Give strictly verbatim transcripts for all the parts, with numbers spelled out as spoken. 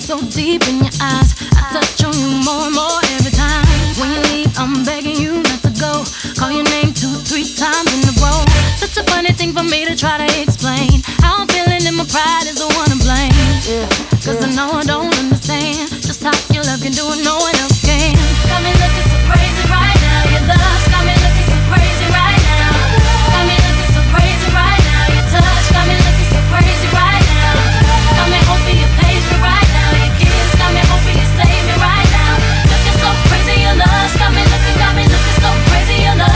so deep in your eyes. I touch on you more and more every time. When you leave, I'm begging you not to go. Call your name two, three times in a row. Such a funny thing for me to try to explain. How I'm feeling and my pride is the one to blame. Cause I know I don't understand just how your love can do it, no one else can. Got me looking so crazy right now. Your love's got me looking so crazy right now. Got me looking so crazy right now. Your touch got me looking so crazy right now. Got me hoping you page me right now. Your kiss got me hoping you save me right now. Looking so crazy, your love's got me looking, got me looking so crazy, your love.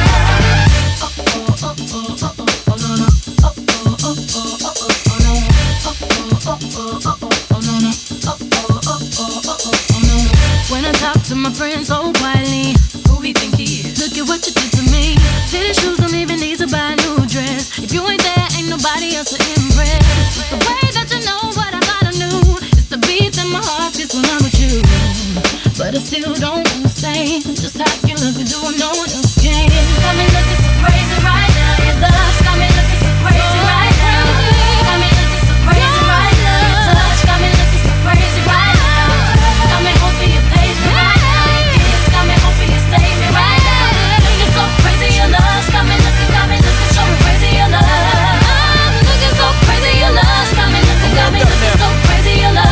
Oh oh oh oh oh oh no no. Oh oh oh oh oh oh no no. Oh oh oh oh oh oh no no. Oh oh oh oh oh oh no no. When I talk to my friends so quietly, who we think he is? Look at what you did to me. Fitted shoes don't even need to buy a new dress. If you ain't there, ain't nobody else to impress. It's the way that you know what I thought I knew. It's the beat that my heart gets when I'm with you. But I still don't understand just how you look and do what no one else can. Got me looking so crazy right now. Your love's got me looking so crazy right now. Got me looking so crazy right now. Your touch got me looking so crazy right now. Got me hoping you page me right now. Your kiss got me hoping you save me right now. Looking so crazy, your love's got me looking, got me looking so crazy, your love. I'm looking so crazy, your love's got me looking, got me looking so crazy, your love.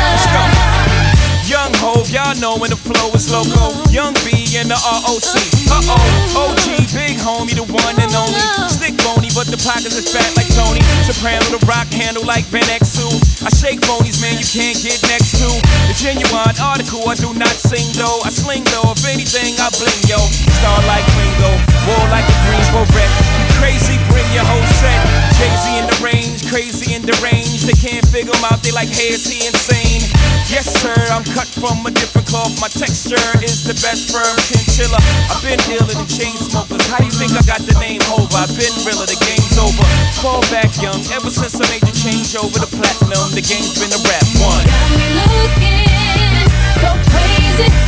Young Hov, y'all know when the flow is loco. Young B and the R O C. Uh-oh, O G, big homie, the one and only. Stick bony, but the pockets is fat like Tony. Soprano, the rock handle like Ben X two. I shake phonies, man, you can't get next to. The genuine article, I do not sing though. I sling though, if anything, I bling yo. Star like Ringo, war like a Greensboro wreck. Crazy, bring your whole set. Jay-Z in the range, crazy in the range. They can't figure him out, they like, hey, is he insane? Yes, sir, I'm cut from a different cloth. My texture is the best firm chinchilla. I've been iller than chain smokers. How you think I got the name over? I've been realer, the game's over. Fall back young, ever since I made the change over to platinum. The game's been a rap one. Got me looking so crazy.